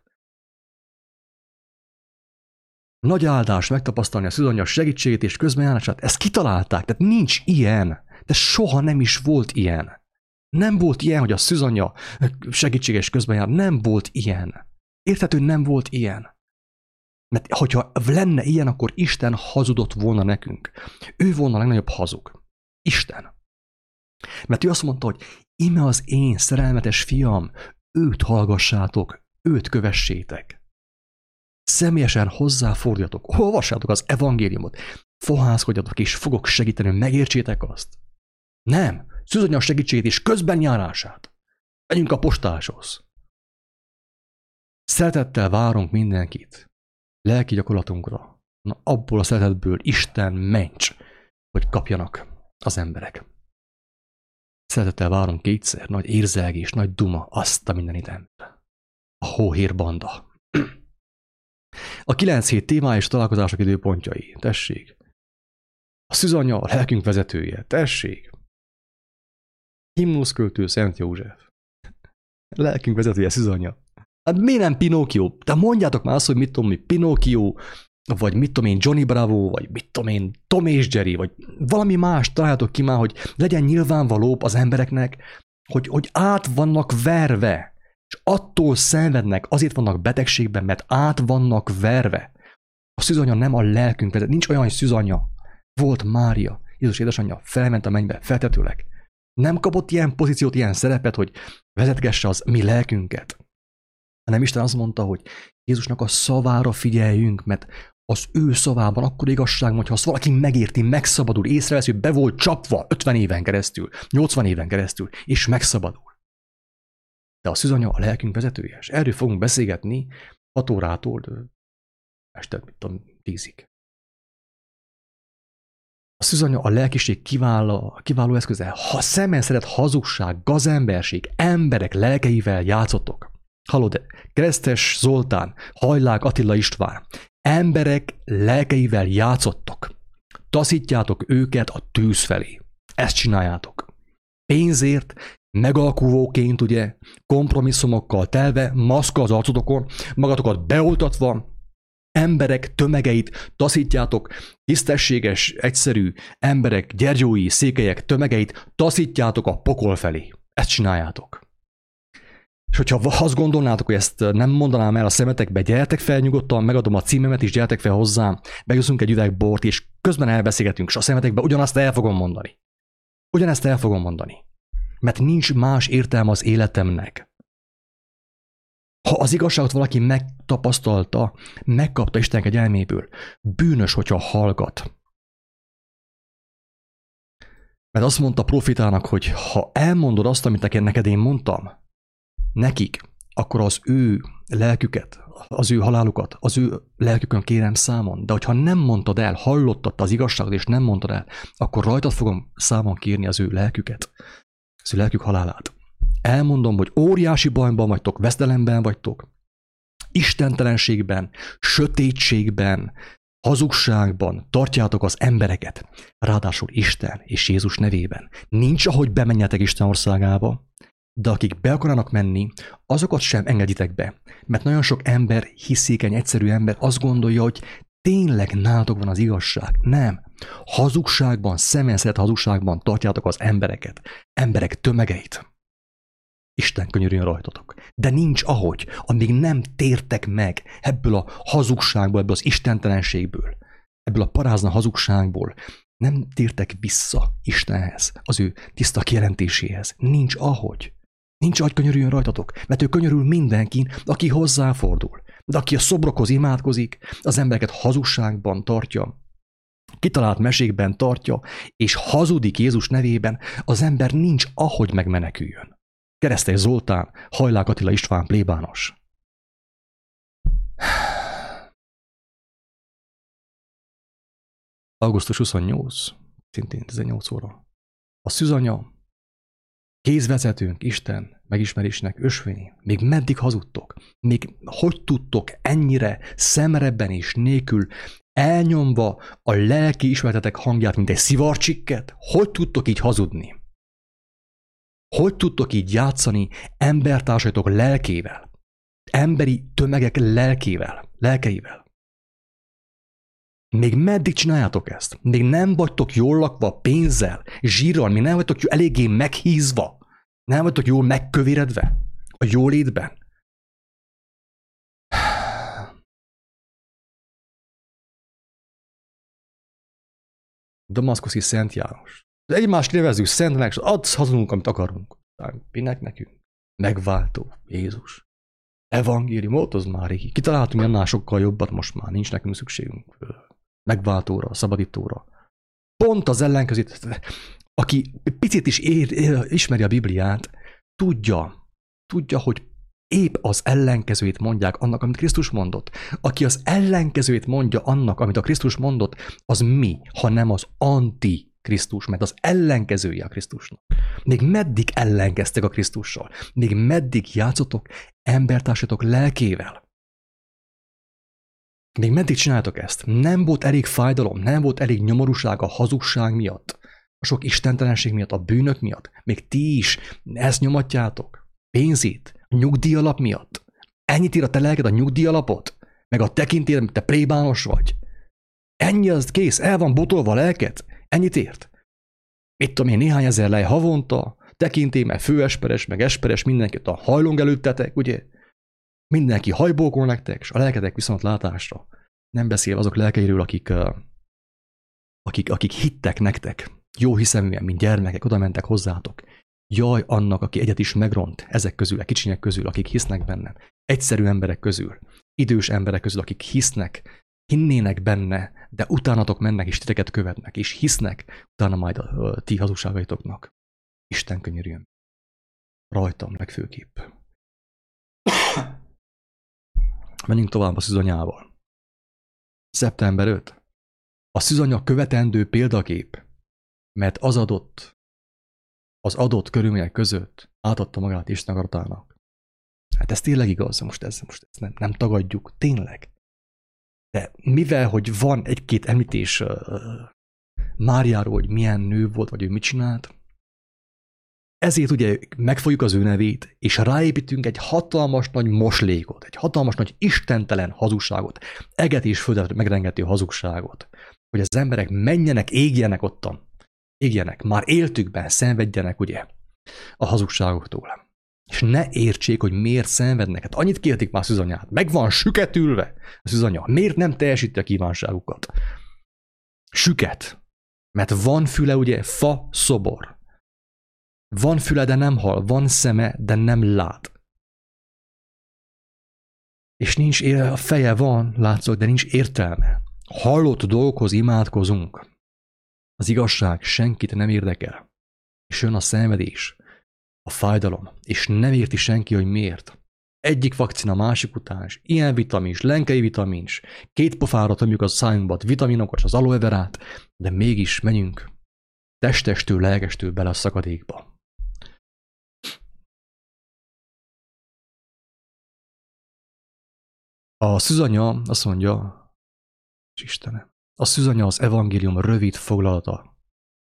Nagy áldás megtapasztalni a szűzanyja segítségét és közbenjárását, ezt kitalálták, tehát nincs ilyen, de soha nem is volt ilyen. Nem volt ilyen, hogy a szűzanyja segítséges közbenjár, nem volt ilyen. Érthető, nem volt ilyen. Mert hogyha lenne ilyen, akkor Isten hazudott volna nekünk. Ő volna a legnagyobb hazug. Isten. Mert ő azt mondta, hogy íme az én szerelmetes fiam, őt hallgassátok, őt kövessétek. Személyesen hozzáforduljatok, olvassátok az evangéliumot, fohászkodjatok és fogok segíteni, hogy megértsétek azt. Nem, szűzanyja segítségét és közben járását. Menjünk a postáshoz. Szeretettel várunk mindenkit. Lelki gyakorlatunkra. Na, abból a szeretetből Isten ments, hogy kapjanak az emberek. Szeretettel várunk kétszer, nagy érzelgés, nagy duma, azt a mindenit ember. A hóhér banda. A kilenc hét témája és találkozások időpontjai. Tessék. A szűzanyja, a lelkünk vezetője. Tessék. Himnuszköltő Szent József. Lelkünk vezetője szűzanyja. Hát miért nem Pinókió? De mondjátok már azt, hogy mit tudom mi, Pinókió, vagy mit tudom én, Johnny Bravo, vagy mit tudom én, Tom és Jerry, vagy valami más találjátok ki már, hogy legyen nyilvánvalóbb az embereknek, hogy, hogy át vannak verve, és attól szenvednek, azért vannak betegségben, mert át vannak verve. A szűzanya nem a lelkünk vezet, nincs olyan, hogy szűzanya. Volt Mária, Jézus édesanyja, felment a mennybe, feltetőleg. Nem kapott ilyen pozíciót, ilyen szerepet, hogy vezetgesse az mi lelkünket. Hanem Isten azt mondta, hogy Jézusnak a szavára figyeljünk, mert az ő szavában akkor igazság, hogyha azt valaki megérti, megszabadul, észrevesz, hogy be volt csapva ötven éven keresztül, nyolcvan éven keresztül, és megszabadul. De a szűzanya a lelkünk vezetője, és erről fogunk beszélgetni hat órától este, mit tudom, tízig. A szűzanya a lelkiség kiváló, kiváló eszköze. Ha szemen szeret hazugság, gazemberség, emberek lelkeivel játszottok. Hallod, Keresztes Zoltán, Hajlák Attila István, emberek lelkeivel játszottok. Taszítjátok őket a tűz felé. Ezt csináljátok. Pénzért, megalkuvóként, ugye, kompromisszumokkal telve, maszka az arcotokon, magatokat beoltatva, emberek tömegeit taszítjátok, tisztességes, egyszerű emberek, gyergyói, székelyek tömegeit taszítjátok a pokol felé. Ezt csináljátok. És hogyha azt gondolnátok, hogy ezt nem mondanám el a szemetekbe, gyertek fel nyugodtan, megadom a címemet is, gyertek fel hozzám, bejusszunk egy üveg bort, és közben elbeszélgetünk, és a szemetekbe ugyanazt el fogom mondani. Ugyanezt el fogom mondani. Mert nincs más értelme az életemnek. Ha az igazságot valaki megtapasztalta, megkapta Isten kegyelméből, bűnös, hogyha hallgat. Mert azt mondta a profitának, hogy ha elmondod azt, amit neked én mondtam, nekik, akkor az ő lelküket, az ő halálukat, az ő lelkükön kérem számon. De hogyha nem mondtad el, hallottad az igazságot, és nem mondtad el, akkor rajtad fogom számon kérni az ő lelküket, az ő lelkük halálát. Elmondom, hogy óriási bajban vagytok, vesztelemben vagytok, istentelenségben, sötétségben, hazugságban tartjátok az embereket, ráadásul Isten és Jézus nevében. Nincs, ahogy bemenjetek Isten országába, de akik be akarnak menni, azokat sem engeditek be, mert nagyon sok ember, hiszékeny, egyszerű ember azt gondolja, hogy tényleg nálatok van az igazság. Nem. Hazugságban, szemenszeret hazugságban tartjátok az embereket, emberek tömegeit. Isten könyörüljön rajtatok. De nincs ahogy, amíg nem tértek meg ebből a hazugságból, ebből az istentelenségből, ebből a parázna hazugságból, nem tértek vissza Istenhez, az ő tiszta kijelentéséhez. Nincs ahogy. Nincs ahogy könyörüljön rajtatok, mert ő könyörül mindenkin, aki hozzáfordul. De aki a szobrokhoz imádkozik, az embereket hazugságban tartja, kitalált mesékben tartja, és hazudik Jézus nevében, az ember nincs ahogy megmeneküljön. Keresztes Zoltán, Hajlák Attila István plébános. augusztus huszonnyolc, szintén tizennyolc óra. A szűzanya kézvezetőnk, Isten megismerésnek ösvényi. Még meddig hazudtok? Még hogy tudtok ennyire szemrebben és nélkül elnyomva a lelki ismeretetek hangját, mint egy szivarcsikket? Hogy tudtok így hazudni? Hogy tudtok így játszani embertársaitok lelkével? Emberi tömegek lelkével, lelkeivel? Még meddig csináljátok ezt? Még nem vagytok jól lakva pénzzel, zsírral, még nem vagytok eléggé meghízva, nem vagytok jól megkövéredve a jólétben? Damaszkuszi Szent János. Egymást nevezzük Szentnek, és adsz hazudunk, amit akarunk. Minek nekünk? Megváltó Jézus. Evangélium, ott az már régi. Kitaláltunk annál sokkal jobbat, most már nincs nekünk szükségünk megváltóra, szabadítóra. Pont az ellenkezőt, aki picit is ér, ér, ismeri a Bibliát, tudja, tudja, hogy épp az ellenkezőjét mondják annak, amit Krisztus mondott. Aki az ellenkezőjét mondja annak, amit a Krisztus mondott, az mi, ha nem az anti-Krisztus, mert az ellenkezője a Krisztusnak. Még meddig ellenkeztek a Krisztussal? Még meddig játszotok embertársatok lelkével? Még meddig csináltok ezt? Nem volt elég fájdalom, nem volt elég nyomorúság a hazugság miatt, a sok istentelenség miatt, a bűnök miatt. Még ti is ezt nyomatjátok? Pénzét? A nyugdíjalap miatt? Ennyit ír a te lelked a nyugdíjalapot? Meg a tekintélyed, te plébános vagy? Ennyi az kész, el van botolva a lelked? Ennyit ért? Mit tudom én, néhány ezer lej havonta, tekintély, meg főesperes, meg esperes, mindenkit a hajlong előttetek, ugye? Mindenki hajbókol nektek, és a lelketek viszont látásra. Nem beszél azok lelkeiről, akik, akik, akik hittek nektek, jó hiszeműen, mint gyermekek, oda mentek hozzátok. Jaj annak, aki egyet is megront ezek közül, a kicsinyek közül, akik hisznek benne. Egyszerű emberek közül, idős emberek közül, akik hisznek, hinnének benne, de utánatok mennek, és titeket követnek, és hisznek, utána majd a ti hazugságaitoknak. Isten könyörüljön. Rajtam legfőképp. Menjünk tovább a szűzanyával. szeptember ötödike. A szűzanya követendő példakép, mert az adott, az adott körülmények között átadta magát Isten akaratának. Hát ez tényleg igaz, most ezt, most ezt nem, nem tagadjuk, tényleg. De mivel, hogy van egy-két említés uh, Máriáról, hogy milyen nő volt, vagy ő mit csinált, ezért ugye megfogjuk az ő nevét, és ráépítünk egy hatalmas nagy moslékot, egy hatalmas nagy istentelen hazugságot, eget és földet megrengető hazugságot, hogy az emberek menjenek, égjenek ottan, égjenek, már éltükben szenvedjenek ugye a hazugságoktól. És ne értsék, hogy miért szenvednek. Hát annyit kérték már szűzanyát, meg van süketülve a szűzanya. Miért nem teljesíti a kívánságukat? Süket. Mert van füle ugye, fa szobor. Van füle, de nem hall, van szeme, de nem lát. És nincs ére, a feje van, látszok, de nincs értelme. Hallott dolgokhoz imádkozunk. Az igazság senkit nem érdekel. És jön a szenvedés, a fájdalom, és nem érti senki, hogy miért. Egyik vakcina másik után, és ilyen vitamins, lenkei vitamins, két pofára tömjük a szájunkba, vitaminokat, az aloe verát, de mégis menjünk testestől, lelkestől bele a szakadékba. A szűzanya azt mondja, és Istenem, a szűzanya az evangélium rövid foglalata.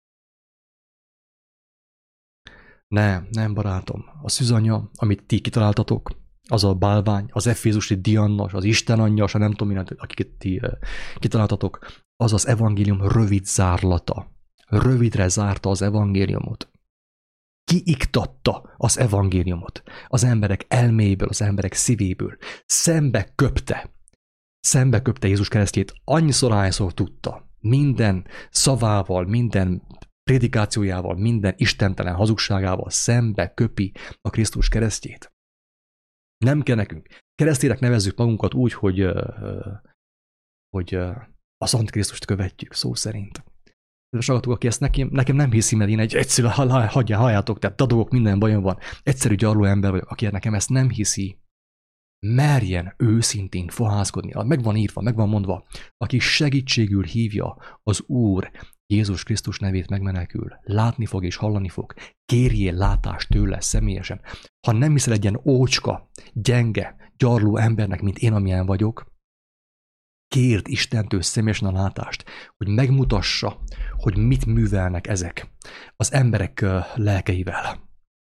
Nem, nem barátom. A szűzanya, amit ti kitaláltatok, az a bálvány, az efézusi Dianna, az Isten anyja, és nem tudom, mindent, akiket ti kitaláltatok, az az evangélium rövid zárlata. Rövidre zárta az evangéliumot. Kiiktatta az evangéliumot az emberek elméjéből, az emberek szívéből. Szembe köpte. Szembe köpte Jézus keresztjét annyiszor, hányszor tudta. Minden szavával, minden prédikációjával, minden istentelen hazugságával szembe köpi a Krisztus keresztjét. Nem kell nekünk. Keresztények nevezzük magunkat úgy, hogy, hogy az Antikrisztust követjük, szó szerint. De sagatok, aki ezt nekem, nekem nem hiszi, mert én egy egyszerű, hagyjál, halljátok, tehát dadogok, minden bajom van. Egyszerű gyarló ember vagyok, aki nekem ezt nem hiszi, merjen őszintén fohászkodni. Meg van írva, meg van mondva, aki segítségül hívja az Úr Jézus Krisztus nevét megmenekül. Látni fog és hallani fog. Kérjél látást tőle személyesen. Ha nem hiszel egy ilyen ócska, gyenge, gyarló embernek, mint én, amilyen vagyok, kérd Istentől személyesen a látást, hogy megmutassa, hogy mit művelnek ezek az emberek lelkeivel.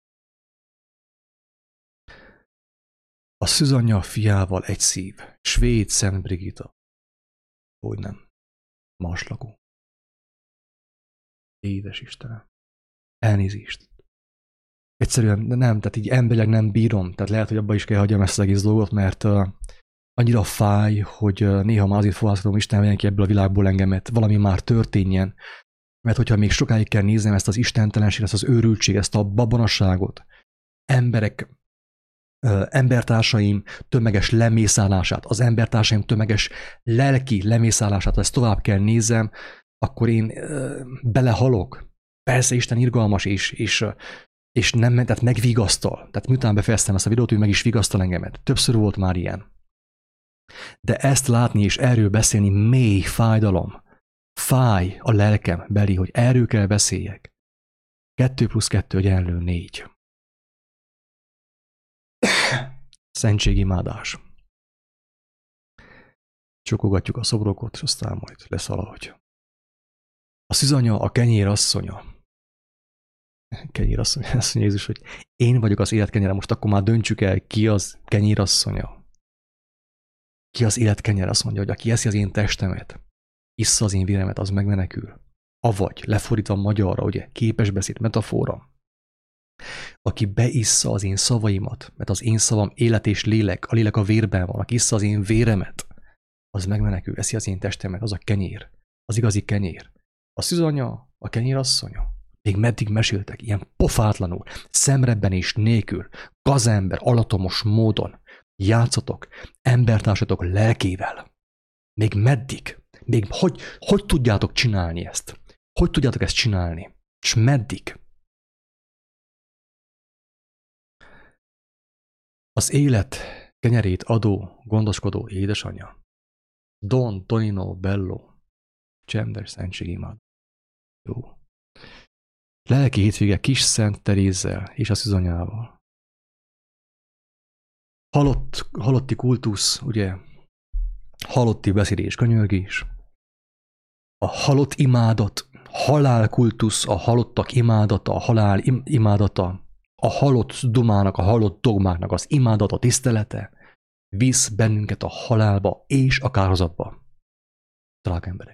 A Szűzanyja fiával egy szív, svéd Szent Brigitta. Hogy nem, marslakó. Édes Istenem. Elnézést. Egyszerűen nem, tehát így emberileg nem bírom, tehát lehet, hogy abba is kell hagyjam ezt az egész dolgot, mert uh, annyira fáj, hogy uh, néha már azért fohászkodom, Isten vegyen ki ebből a világból engemet, valami már történjen, mert hogyha még sokáig kell néznem ezt az istentelenséget, ezt az őrültséget, ezt a babonasságot, emberek, uh, embertársaim tömeges lemészálását, az embertársaim tömeges lelki lemészálását, ha ezt tovább kell nézem, akkor én uh, belehalok. Persze Isten irgalmas, és, és, és nem, tehát megvigasztal. Tehát miután befejeztem ezt a videót, ő meg is vigasztal engemet. Többször volt már ilyen. De ezt látni és erről beszélni mély fájdalom. Fáj a lelkem beli, hogy erről kell beszéljek. Kettő plusz kettő egyenlő négy. Szentségimádás. Csokogatjuk a szobrokat, és aztán majd lesz valahogy. A Szűzanya a kenyér asszonya. Kenyér asszonya, azt mondja Jézus, hogy én vagyok az élet kenyere, most akkor már döntsük el, ki az kenyér asszonya. Ki az élet kenyere, azt mondja, hogy aki eszi az én testemet, issza az én véremet, az megmenekül. Avagy, lefordítva magyarra, ugye, képesbeszéd, metafora. Aki beissza az én szavaimat, mert az én szavam élet és lélek, a lélek a vérben van, aki issza az én véremet, az megmenekül, eszi az én testemet, az a kenyér, az igazi kenyér. A Szűzanya, a kenyér asszonya. Még meddig meséltek, ilyen pofátlanul, szemrebbenés nélkül, gazember, alatomos módon játszotok embertársatok lelkével. Még meddig? Még hogy, hogy tudjátok csinálni ezt? Hogy tudjátok ezt csinálni? És meddig? Az élet kenyerét adó, gondoskodó édesanyja. Don Tonino Bello. Csendes szentségimádás. Jó. Lelki hétvége Kis Szent Terézzel és a Szűzanyával. Halott, halotti kultusz, ugye, halotti beszédés, könyörgés, a halott imádat, halálkultusz, a halottak imádata, a halál im- imádata, a halott dumának, a halott dogmáknak az imádata, tisztelete visz bennünket a halálba és a kárhozatba. Drága emberek.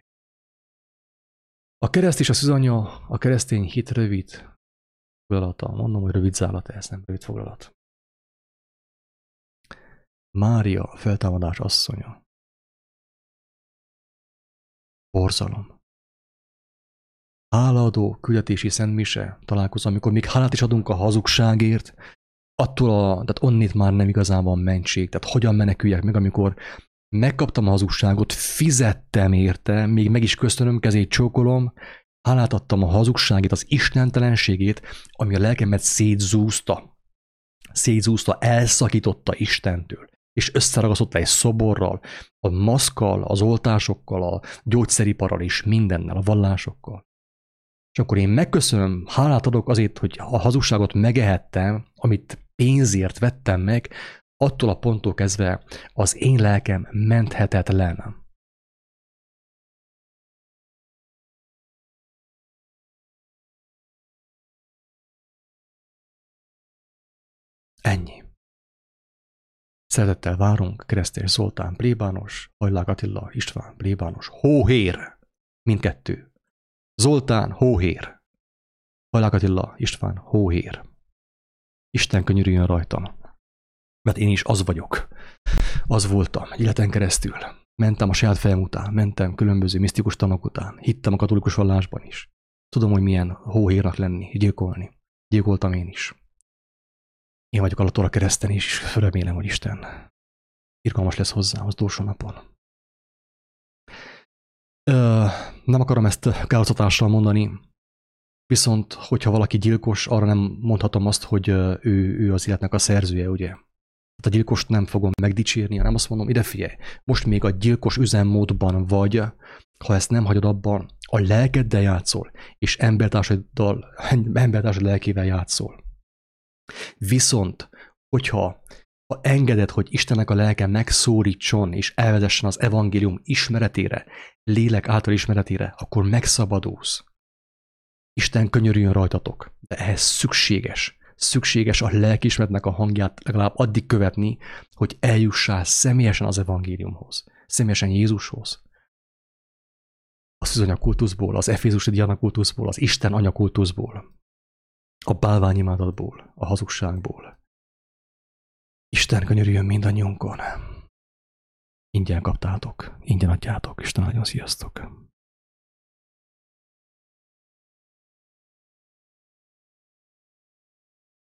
A kereszt és a Szűzanya, a keresztény hit rövid foglalata. Mondom, hogy rövid zálata, ez nem rövid foglalat. Mária, a feltámadás asszonya. Borzalom. Hálaadó küldetési szentmise találkozó, amikor még hálát is adunk a hazugságért, attól a, tehát onnét már nem igazán van mentség. Tehát hogyan meneküljek meg, amikor megkaptam a hazugságot, fizettem érte, még meg is köszönöm, kezét csókolom, hálát adtam a hazugságét, az istentelenségét, ami a lelkemet szétzúzta. Szétzúzta, elszakította Istentől. És összeragasztotta egy szoborral, a maszkkal, az oltásokkal, a gyógyszeriparral és mindennel, a vallásokkal. És akkor én megköszönöm, hálát adok azért, hogy a hazugságot megehettem, amit pénzért vettem meg, attól a ponttól kezdve az én lelkem menthetetlen. Ennyi. Szeretettel várunk Keresztény Zoltán plébános, Hajlák Attila István plébános, hóhér, mindkettő. Zoltán hóhér, Hajlák Attila István hóhér. Isten könyörüljön rajtam, mert én is az vagyok. Az voltam egy életen keresztül. Mentem a saját fejem után, mentem különböző misztikus tanok után, hittem a katolikus vallásban is. Tudom, hogy milyen hóhérnak lenni, gyilkolni. Gyilkoltam én is. Én vagyok alattól a kereszten is, és remélem, hogy Isten irgalmas lesz hozzám az utolsó napon. Ö, nem akarom ezt káosztatással mondani, viszont, hogyha valaki gyilkos, arra nem mondhatom azt, hogy ő, ő az életnek a szerzője, ugye? Hát a gyilkost nem fogom megdicsérni, hanem azt mondom, ide figyelj, most még a gyilkos üzemmódban vagy, ha ezt nem hagyod abban, a lelkeddel játszol, és embertársaiddal, embertársad lelkével játszol. Viszont, hogyha ha engeded, hogy Istennek a lelke megszólítson, és elvezessen az evangélium ismeretére, lélek által ismeretére, akkor megszabadulsz. Isten könyörüljön rajtatok, de ehhez szükséges, szükséges a lelkiismeretnek a hangját legalább addig követni, hogy eljussál személyesen az evangéliumhoz, személyesen Jézushoz. A szűzanyakultuszból, az efézusi dianakultuszból, az Isten anyakultuszból, a bálványimádatból, a hazugságból. Isten könyörüljön mindannyiunkon. Ingyen kaptátok, ingyen adjátok. Isten áldjon, sziasztok!